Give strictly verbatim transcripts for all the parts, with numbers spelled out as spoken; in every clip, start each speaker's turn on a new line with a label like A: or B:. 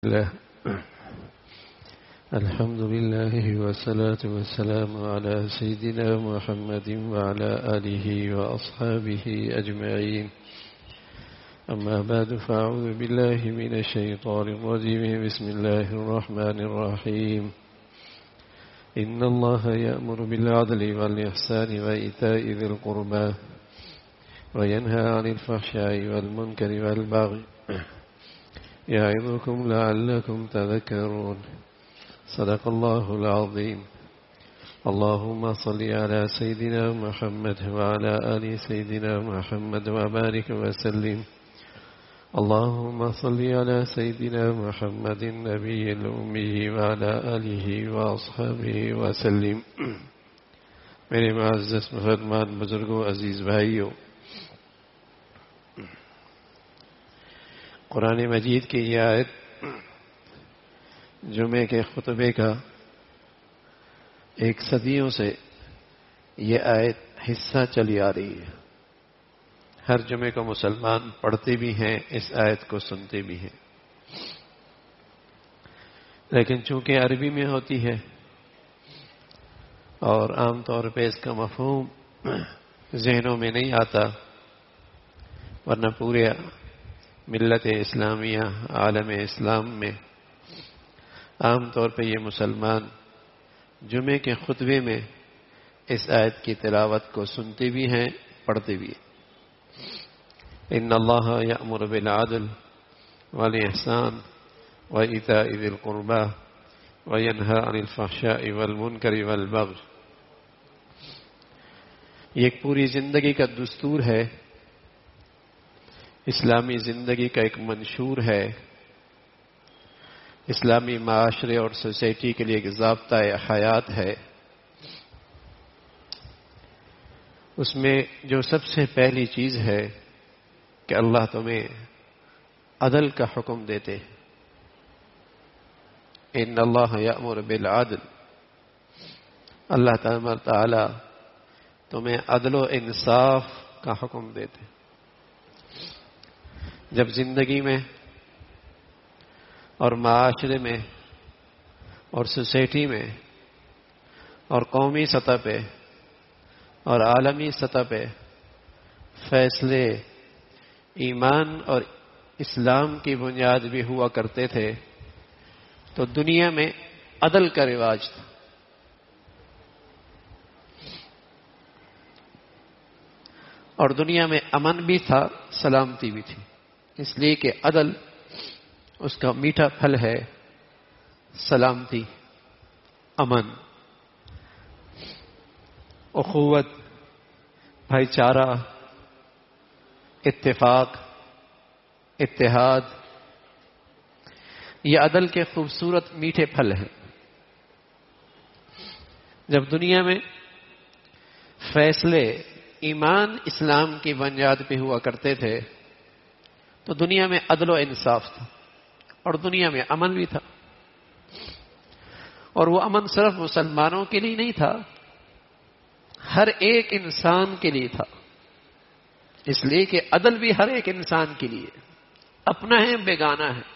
A: الله الحمد لله والصلاة والسلام على سيدنا محمد وعلى آله وأصحابه أجمعين. أما بعد فأعوذ بالله من الشيطان الرجيم. بسم الله الرحمن الرحيم. إن الله يأمر بالعدل والإحسان وإيتاء ذي القربى وينهى عن الفحشاء والمنكر والبغي يعظكم لعلكم تذكرون. صدق الله العظيم. اللهم صل على سيدنا محمد وعلى آل سيدنا محمد وبارك وسلم. اللهم صل على سيدنا محمد النبي الأمي وعلى آله وأصحابه وسلم. میرے معزز مفرمان بزرگوں، عزیز بھائیوں، قرآن مجید کی یہ آیت جمعے کے خطبے کا ایک صدیوں سے یہ آیت حصہ چلی آ رہی ہے. ہر جمعے کو مسلمان پڑھتے بھی ہیں، اس آیت کو سنتے بھی ہیں، لیکن چونکہ عربی میں ہوتی ہے اور عام طور پہ اس کا مفہوم ذہنوں میں نہیں آتا، ورنہ پورے ملت اسلامیہ عالم اسلام میں عام طور پہ یہ مسلمان جمعے کے خطبے میں اس آیت کی تلاوت کو سنتے بھی ہیں، پڑھتے بھی ہیں. ان اللہ یأمر بالعدل والإحسان وإیتاء ذی القربى وینہی عن الفحشاء والمنکر والبغی. یہ ایک پوری زندگی کا دستور ہے، اسلامی زندگی کا ایک منشور ہے، اسلامی معاشرے اور سوسائٹی کے لیے ایک ضابطہ حیات ہے. اس میں جو سب سے پہلی چیز ہے کہ اللہ تمہیں عدل کا حکم دیتے. ان اللہ یأمر بالعدل، اللہ تعالی تمہیں عدل و انصاف کا حکم دیتے. جب زندگی میں اور معاشرے میں اور سوسائٹی میں اور قومی سطح پہ اور عالمی سطح پہ فیصلے ایمان اور اسلام کی بنیاد بھی ہوا کرتے تھے تو دنیا میں عدل کا رواج تھا. اور دنیا میں امن بھی تھا، سلامتی بھی تھی، اس لیے کہ عدل اس کا میٹھا پھل ہے، سلامتی، امن، اخوت، بھائی چارہ، اتفاق، اتحاد، یہ عدل کے خوبصورت میٹھے پھل ہیں. جب دنیا میں فیصلے ایمان اسلام کی بنیاد پہ ہوا کرتے تھے تو دنیا میں عدل و انصاف تھا اور دنیا میں امن بھی تھا. اور وہ امن صرف مسلمانوں کے لیے نہیں تھا، ہر ایک انسان کے لیے تھا، اس لیے کہ عدل بھی ہر ایک انسان کے لیے اپنا ہے، بیگانہ ہے.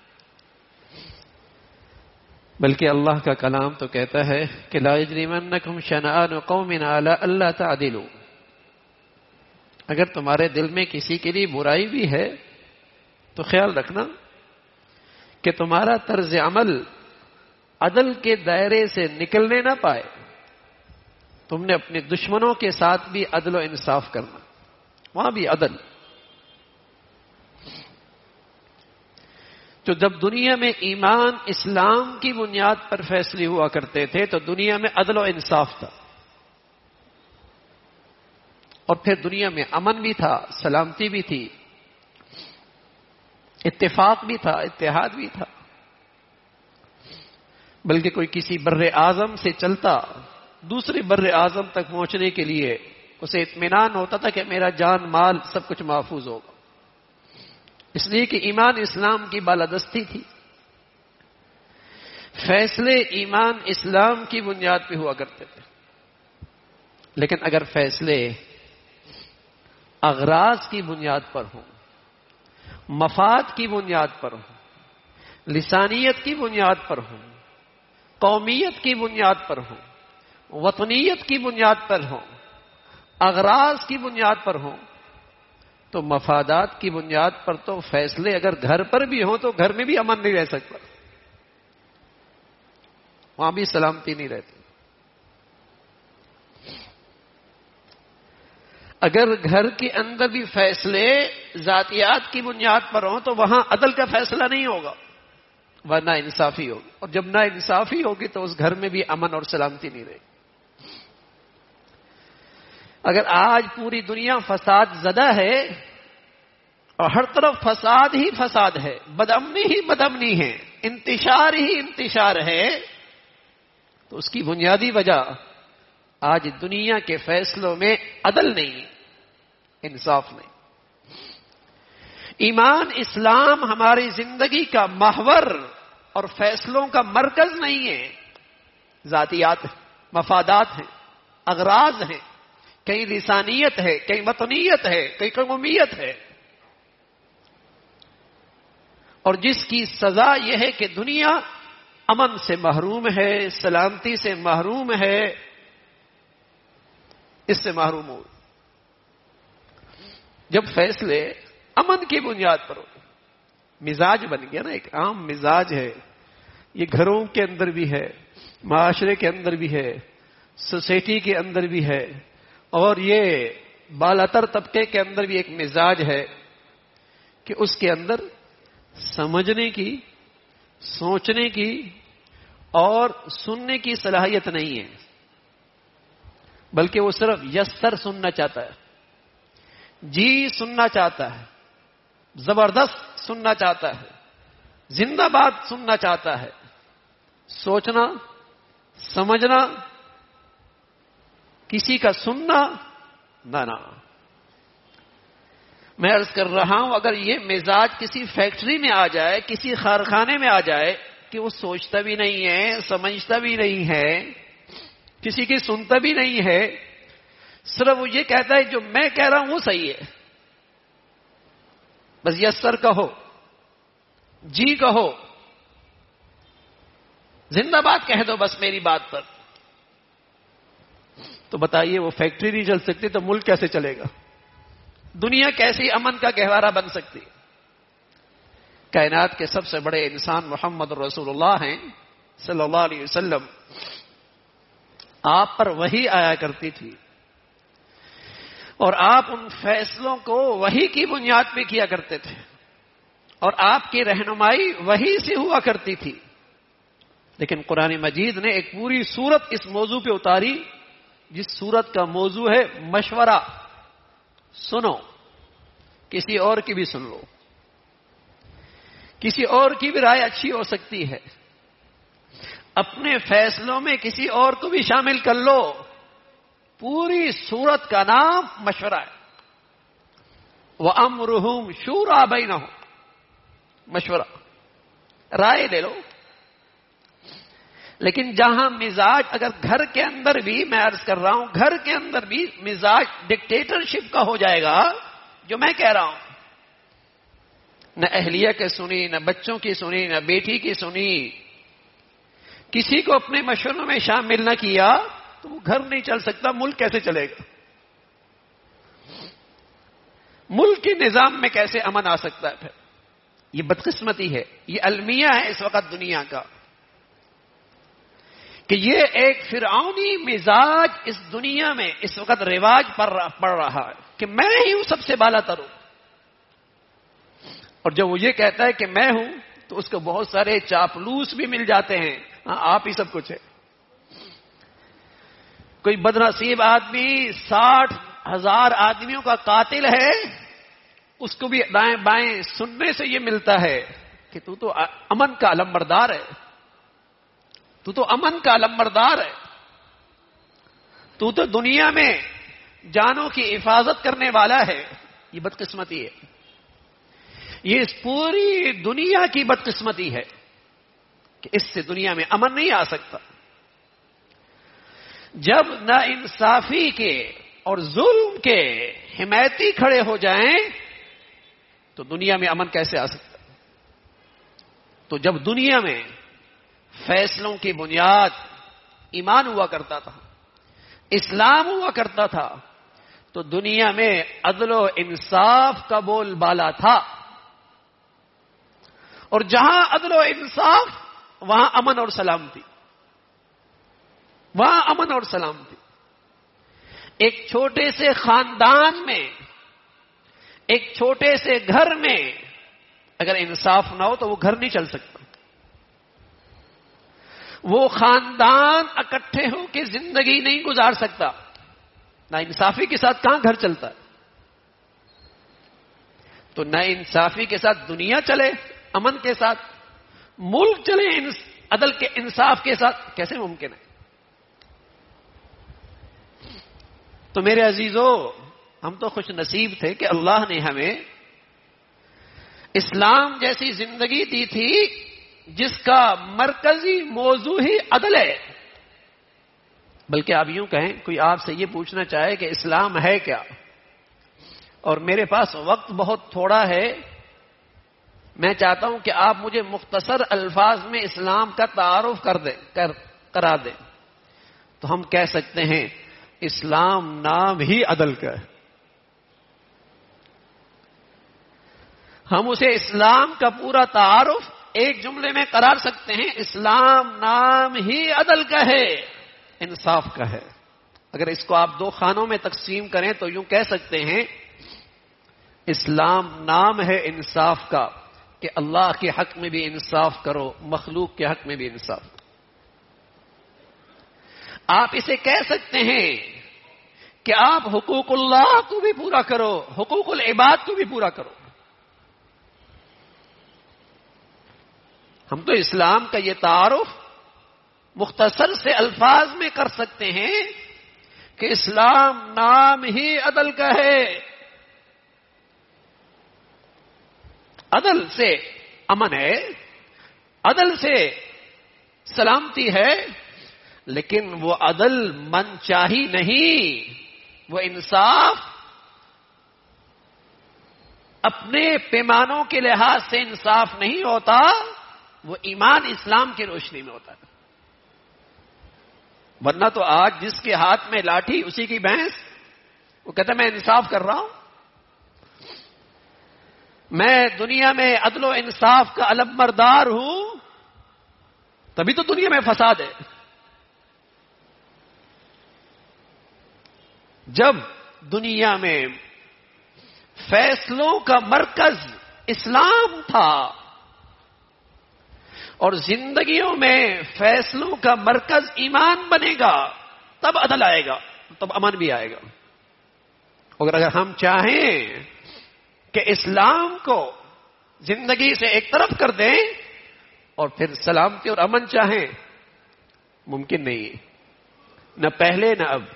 A: بلکہ اللہ کا کلام تو کہتا ہے کہ لا یجرمنکم شنآن قوم علی الا تعدلوا، اگر تمہارے دل میں کسی کے لیے برائی بھی ہے تو خیال رکھنا کہ تمہارا طرز عمل عدل کے دائرے سے نکلنے نہ پائے. تم نے اپنے دشمنوں کے ساتھ بھی عدل و انصاف کرنا، وہاں بھی عدل. تو جب دنیا میں ایمان اسلام کی بنیاد پر فیصلے ہوا کرتے تھے تو دنیا میں عدل و انصاف تھا، اور پھر دنیا میں امن بھی تھا، سلامتی بھی تھی، اتفاق بھی تھا، اتحاد بھی تھا. بلکہ کوئی کسی بر اعظم سے چلتا دوسرے بر اعظم تک پہنچنے کے لیے اسے اطمینان ہوتا تھا کہ میرا جان مال سب کچھ محفوظ ہوگا، اس لیے کہ ایمان اسلام کی بالادستی تھی. فیصلے ایمان اسلام کی بنیاد پہ ہوا کرتے تھے. لیکن اگر فیصلے اغراض کی بنیاد پر ہوں، مفاد کی بنیاد پر ہوں، لسانیت کی بنیاد پر ہوں، قومیت کی بنیاد پر ہوں، وطنیت کی بنیاد پر ہوں، اغراض کی بنیاد پر ہوں، تو مفادات کی بنیاد پر تو فیصلے اگر گھر پر بھی ہوں تو گھر میں بھی امن نہیں رہ سکتا، وہاں بھی سلامتی نہیں رہتی۔ اگر گھر کے اندر بھی فیصلے ذاتیات کی بنیاد پر ہوں تو وہاں عدل کا فیصلہ نہیں ہوگا، ورنہ انصافی ہوگی، اور جب نہ انصافی ہوگی تو اس گھر میں بھی امن اور سلامتی نہیں رہے گی۔ اگر آج پوری دنیا فساد زدہ ہے اور ہر طرف فساد ہی فساد ہے، بدامنی ہی بدامنی ہے، انتشار ہی انتشار ہے، تو اس کی بنیادی وجہ آج دنیا کے فیصلوں میں عدل نہیں، انصاف نہیں۔ ایمان اسلام ہماری زندگی کا محور اور فیصلوں کا مرکز نہیں ہے، ذاتیات ہیں، مفادات ہیں، اغراض ہیں، کہیں لسانیت ہے، کہیں وطنیت ہے، کہیں قومیت ہے، اور جس کی سزا یہ ہے کہ دنیا امن سے محروم ہے، سلامتی سے محروم ہے، اس سے محروم ہو۔ جب فیصلے امن کی بنیاد پر ہو، مزاج بن گیا نا، ایک عام مزاج ہے، یہ گھروں کے اندر بھی ہے، معاشرے کے اندر بھی ہے، سوسائٹی کے اندر بھی ہے، اور یہ بالاتر طبقے کے اندر بھی ایک مزاج ہے کہ اس کے اندر سمجھنے کی، سوچنے کی اور سننے کی صلاحیت نہیں ہے، بلکہ وہ صرف یسر سننا چاہتا ہے، جی سننا چاہتا ہے، زبردست سننا چاہتا ہے، زندہ باد سننا چاہتا ہے، سوچنا سمجھنا، کسی کا سننا نہ نہ۔ میں عرض کر رہا ہوں اگر یہ مزاج کسی فیکٹری میں آ جائے، کسی کارخانے میں آ جائے کہ وہ سوچتا بھی نہیں ہے، سمجھتا بھی نہیں ہے، کسی کی سنتا بھی نہیں ہے، صرف وہ یہ کہتا ہے جو میں کہہ رہا ہوں وہ صحیح ہے، بس یس سر کہو، جی کہو، زندہ باد کہہ دو بس میری بات پر، تو بتائیے وہ فیکٹری نہیں چل سکتی تو ملک کیسے چلے گا؟ دنیا کیسی امن کا گہوارہ بن سکتی؟ کائنات کے سب سے بڑے انسان محمد رسول اللہ ہیں صلی اللہ علیہ وسلم، آپ پر وحی آیا کرتی تھی اور آپ ان فیصلوں کو وحی کی بنیاد پہ کیا کرتے تھے، اور آپ کی رہنمائی وحی سے ہوا کرتی تھی، لیکن قرآن مجید نے ایک پوری سورت اس موضوع پہ اتاری جس سورت کا موضوع ہے مشورہ۔ سنو، کسی اور کی بھی سن لو، کسی اور کی بھی رائے اچھی ہو سکتی ہے، اپنے فیصلوں میں کسی اور کو بھی شامل کر لو، پوری سورت کا نام مشورہ ہے۔ وَأَمْرُهُمْ شُورَىٰ بَيْنَهُمْ، مشورہ، رائے لے لو۔ لیکن جہاں مزاج اگر گھر کے اندر بھی، میں عرض کر رہا ہوں گھر کے اندر بھی مزاج ڈکٹیٹرشپ کا ہو جائے گا، جو میں کہہ رہا ہوں، نہ اہلیہ کے سنی، نہ بچوں کی سنی، نہ بیٹی کی سنی، کسی کو اپنے مشوروں میں شامل نہ کیا تو وہ گھر نہیں چل سکتا، ملک کیسے چلے گا؟ ملک کے نظام میں کیسے امن آ سکتا ہے؟ پھر یہ بدقسمتی ہے، یہ المیہ ہے اس وقت دنیا کا، کہ یہ ایک فرعونی مزاج اس دنیا میں اس وقت رواج پڑ رہا ہے کہ میں ہی ہوں سب سے بالا تر ہوں، اور جب وہ یہ کہتا ہے کہ میں ہوں تو اس کو بہت سارے چاپلوس بھی مل جاتے ہیں، ہاں آپ ہی سب کچھ ہے۔ کوئی بدنصیب آدمی ساٹھ ہزار آدمیوں کا قاتل ہے، اس کو بھی دائیں بائیں سننے سے یہ ملتا ہے کہ تو تو امن کا علمبردار ہے، تو تو امن کا علمبردار ہے، تو تو دنیا میں جانوں کی حفاظت کرنے والا ہے۔ یہ بدقسمتی ہے، یہ اس پوری دنیا کی بدقسمتی ہے کہ اس سے دنیا میں امن نہیں آ سکتا۔ جب نا انصافی کے اور ظلم کے حمایتی کھڑے ہو جائیں تو دنیا میں امن کیسے آ سکتا؟ تو جب دنیا میں فیصلوں کی بنیاد ایمان ہوا کرتا تھا، اسلام ہوا کرتا تھا، تو دنیا میں عدل و انصاف کا بول بالا تھا، اور جہاں عدل و انصاف وہاں امن اور سلامتی، وہاں امن اور سلامتی۔ ایک چھوٹے سے خاندان میں، ایک چھوٹے سے گھر میں اگر انصاف نہ ہو تو وہ گھر نہیں چل سکتا، وہ خاندان اکٹھے ہو کے زندگی نہیں گزار سکتا۔ نا انصافی کے ساتھ کہاں گھر چلتا ہے؟ تو نا انصافی کے ساتھ دنیا چلے امن کے ساتھ، ملک چلے عدل کے انصاف کے ساتھ، کیسے ممکن ہے؟ تو میرے عزیزو، ہم تو خوش نصیب تھے کہ اللہ نے ہمیں اسلام جیسی زندگی دی تھی جس کا مرکزی موضوع ہی عدل ہے۔ بلکہ آپ یوں کہیں، کوئی آپ سے یہ پوچھنا چاہے کہ اسلام ہے کیا، اور میرے پاس وقت بہت تھوڑا ہے، میں چاہتا ہوں کہ آپ مجھے مختصر الفاظ میں اسلام کا تعارف کر دیں کر کرا دیں، تو ہم کہہ سکتے ہیں اسلام نام ہی عدل کا ہے۔ ہم اسے اسلام کا پورا تعارف ایک جملے میں قرار سکتے ہیں، اسلام نام ہی عدل کا ہے، انصاف کا ہے۔ اگر اس کو آپ دو خانوں میں تقسیم کریں تو یوں کہہ سکتے ہیں اسلام نام ہے انصاف کا، کہ اللہ کے حق میں بھی انصاف کرو، مخلوق کے حق میں بھی انصاف۔ آپ اسے کہہ سکتے ہیں کہ آپ حقوق اللہ کو بھی پورا کرو، حقوق العباد کو بھی پورا کرو۔ ہم تو اسلام کا یہ تعارف مختصر سے الفاظ میں کر سکتے ہیں کہ اسلام نام ہی عدل کا ہے، عدل سے امن ہے، عدل سے سلامتی ہے، لیکن وہ عدل من چاہی نہیں، وہ انصاف اپنے پیمانوں کے لحاظ سے انصاف نہیں ہوتا، وہ ایمان اسلام کی روشنی میں ہوتا ہے۔ ورنہ تو آج جس کے ہاتھ میں لاٹھی اسی کی بھینس، وہ کہتا ہے میں انصاف کر رہا ہوں، میں دنیا میں عدل و انصاف کا علم بردار ہوں، تبھی تو دنیا میں فساد ہے۔ جب دنیا میں فیصلوں کا مرکز اسلام تھا اور زندگیوں میں فیصلوں کا مرکز ایمان بنے گا، تب عدل آئے گا، تب امن بھی آئے گا۔ اور اگر ہم چاہیں کہ اسلام کو زندگی سے ایک طرف کر دیں اور پھر سلامتی اور امن چاہیں، ممکن نہیں ہے، نہ پہلے نہ اب،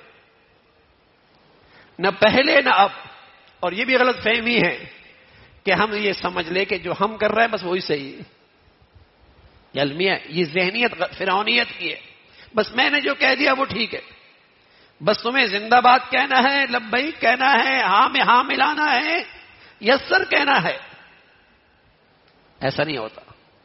A: نہ پہلے نہ اب۔ اور یہ بھی غلط فہمی ہے کہ ہم یہ سمجھ لیں کہ جو ہم کر رہے ہیں بس وہی صحیح ہے، یہ المیہ، یہ ذہنیت فرعونیت کی ہے، بس میں نے جو کہہ دیا وہ ٹھیک ہے، بس تمہیں زندہ باد کہنا ہے، لبیک کہنا ہے، ہاں میں ہاں ملانا ہے، یسر کہنا ہے، ایسا نہیں ہوتا۔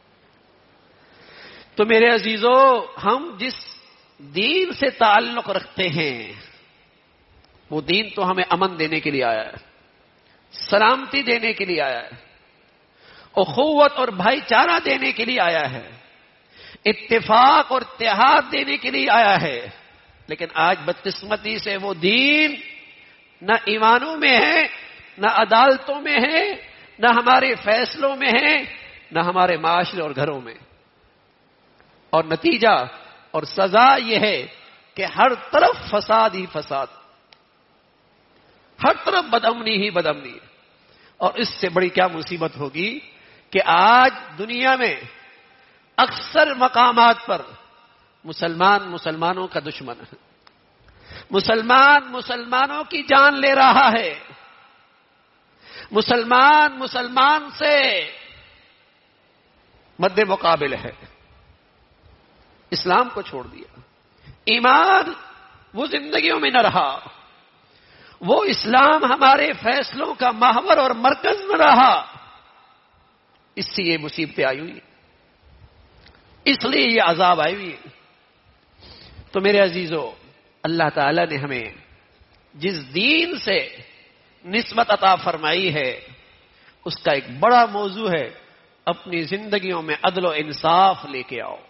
A: تو میرے عزیزو، ہم جس دین سے تعلق رکھتے ہیں وہ دین تو ہمیں امن دینے کے لیے آیا ہے، سلامتی دینے کے لیے آیا ہے، اخوت اور بھائی چارہ دینے کے لیے آیا ہے، اتفاق اور اتحاد دینے کے لیے آیا ہے۔ لیکن آج بدقسمتی سے وہ دین نہ ایمانوں میں ہے، نہ عدالتوں میں ہے، نہ ہمارے فیصلوں میں ہے، نہ ہمارے معاشرے اور گھروں میں۔ اور نتیجہ اور سزا یہ ہے کہ ہر طرف فساد ہی فساد، ہر طرف بدامنی ہی بدامنی۔ اور اس سے بڑی کیا مصیبت ہوگی کہ آج دنیا میں اکثر مقامات پر مسلمان مسلمانوں کا دشمن ہے، مسلمان مسلمانوں کی جان لے رہا ہے، مسلمان مسلمان سے مد مقابل ہے، اسلام کو چھوڑ دیا، ایمان وہ زندگیوں میں نہ رہا، وہ اسلام ہمارے فیصلوں کا محور اور مرکز نہ رہا، اس سے یہ مصیبتیں آئی ہوئی ہیں۔ اس لیے یہ عذاب آئی ہوئی ہے۔ تو میرے عزیزو، اللہ تعالی نے ہمیں جس دین سے نسبت عطا فرمائی ہے اس کا ایک بڑا موضوع ہے اپنی زندگیوں میں عدل و انصاف لے کے آؤ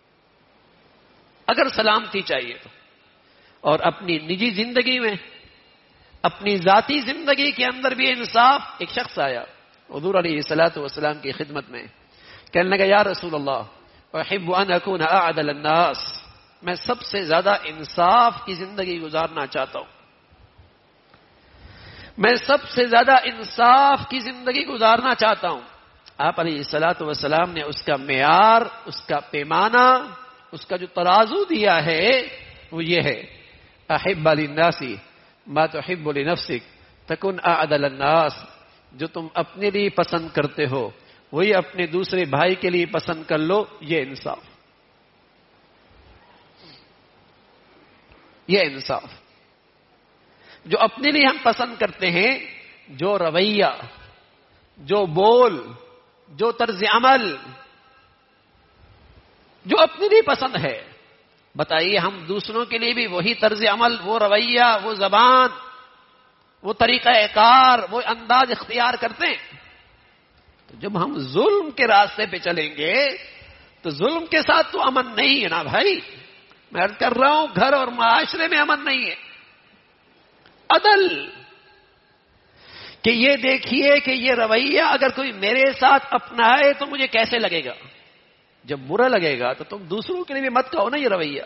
A: اگر سلامتی چاہیے تو، اور اپنی نجی زندگی میں، اپنی ذاتی زندگی کے اندر بھی انصاف۔ ایک شخص آیا حضور علیہ الصلوۃ والسلام کی خدمت میں، کہنے لگا یا رسول اللہ احب ان اکون اعدل الناس، میں سب سے زیادہ انصاف کی زندگی گزارنا چاہتا ہوں، میں سب سے زیادہ انصاف کی زندگی گزارنا چاہتا ہوں۔ آپ علیہ الصلوۃ والسلام نے اس کا معیار، اس کا پیمانہ، اس کا جو ترازو دیا ہے وہ یہ ہے، احب للناس ما تحب لنفسک تکن اعدل الناس، جو تم اپنے لیے پسند کرتے ہو وہی اپنے دوسرے بھائی کے لیے پسند کر لو، یہ انصاف، یہ انصاف۔ جو اپنے لیے ہم پسند کرتے ہیں، جو رویہ، جو بول، جو طرز عمل جو اپنے لیے پسند ہے، بتائیے ہم دوسروں کے لیے بھی وہی طرز عمل، وہ رویہ، وہ زبان، وہ طریقہ کار، وہ انداز اختیار کرتے ہیں۔ تو جب ہم ظلم کے راستے پہ چلیں گے تو ظلم کے ساتھ تو امن نہیں ہے نا بھائی، میں عرض کر رہا ہوں گھر اور معاشرے میں امن نہیں ہے۔ عدل کہ یہ دیکھیے کہ یہ رویہ اگر کوئی میرے ساتھ اپنائے تو مجھے کیسے لگے گا، جب برا لگے گا تو تم دوسروں کے لیے بھی مت کہو نا یہ رویہ،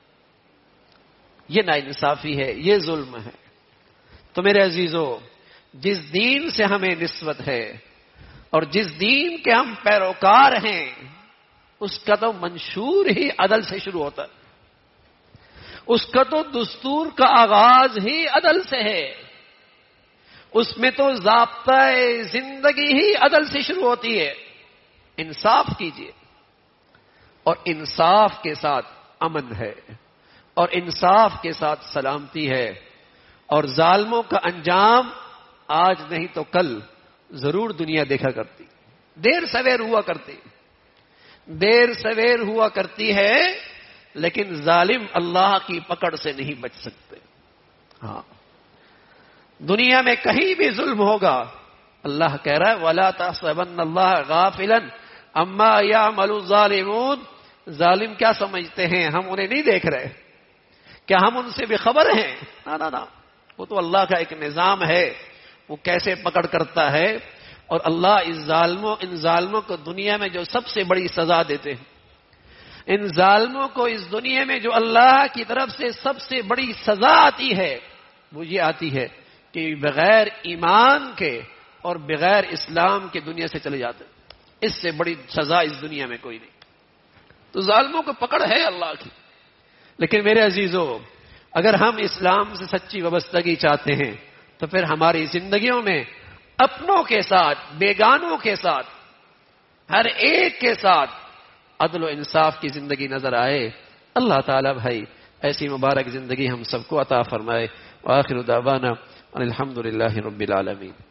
A: یہ ناانصافی ہے، یہ ظلم ہے۔ تو میرے عزیزو، جس دین سے ہمیں نسبت ہے اور جس دین کے ہم پیروکار ہیں اس کا تو منشور ہی عدل سے شروع ہوتا ہے، اس کا تو دستور کا آغاز ہی عدل سے ہے، اس میں تو ضابطہ زندگی ہی عدل سے شروع ہوتی ہے۔ انصاف کیجیے، اور انصاف کے ساتھ امن ہے، اور انصاف کے ساتھ سلامتی ہے، اور ظالموں کا انجام آج نہیں تو کل ضرور دنیا دیکھا کرتی، دیر سویر ہوا کرتی، دیر سویر ہوا کرتی ہے، لیکن ظالم اللہ کی پکڑ سے نہیں بچ سکتے۔ ہاں، دنیا میں کہیں بھی ظلم ہوگا، اللہ کہہ رہا ہے وَلَا تَحْسَبَنَّ اللَّهَ غَافِلًا عَمَّا يَعْمَلُ الظَّالِمُونَ، ظالم کیا سمجھتے ہیں ہم انہیں نہیں دیکھ رہے، کیا ہم ان سے بے خبر ہیں؟ نہ نہ نہ، وہ تو اللہ کا ایک نظام ہے، وہ کیسے پکڑ کرتا ہے، اور اللہ اس ظالموں ان ظالموں کو دنیا میں جو سب سے بڑی سزا دیتے ہیں، ان ظالموں کو اس دنیا میں جو اللہ کی طرف سے سب سے بڑی سزا آتی ہے وہ یہ آتی ہے کہ بغیر ایمان کے اور بغیر اسلام کے دنیا سے چلے جاتے ہیں، اس سے بڑی سزا اس دنیا میں کوئی نہیں۔ تو ظالموں کو پکڑ ہے اللہ کی، لیکن میرے عزیزو، اگر ہم اسلام سے سچی وابستگی چاہتے ہیں تو پھر ہماری زندگیوں میں اپنوں کے ساتھ، بیگانوں کے ساتھ، ہر ایک کے ساتھ عدل و انصاف کی زندگی نظر آئے۔ اللہ تعالی بھائی ایسی مبارک زندگی ہم سب کو عطا فرمائے۔ وآخر دعوانا ان الحمد للہ رب العالمین۔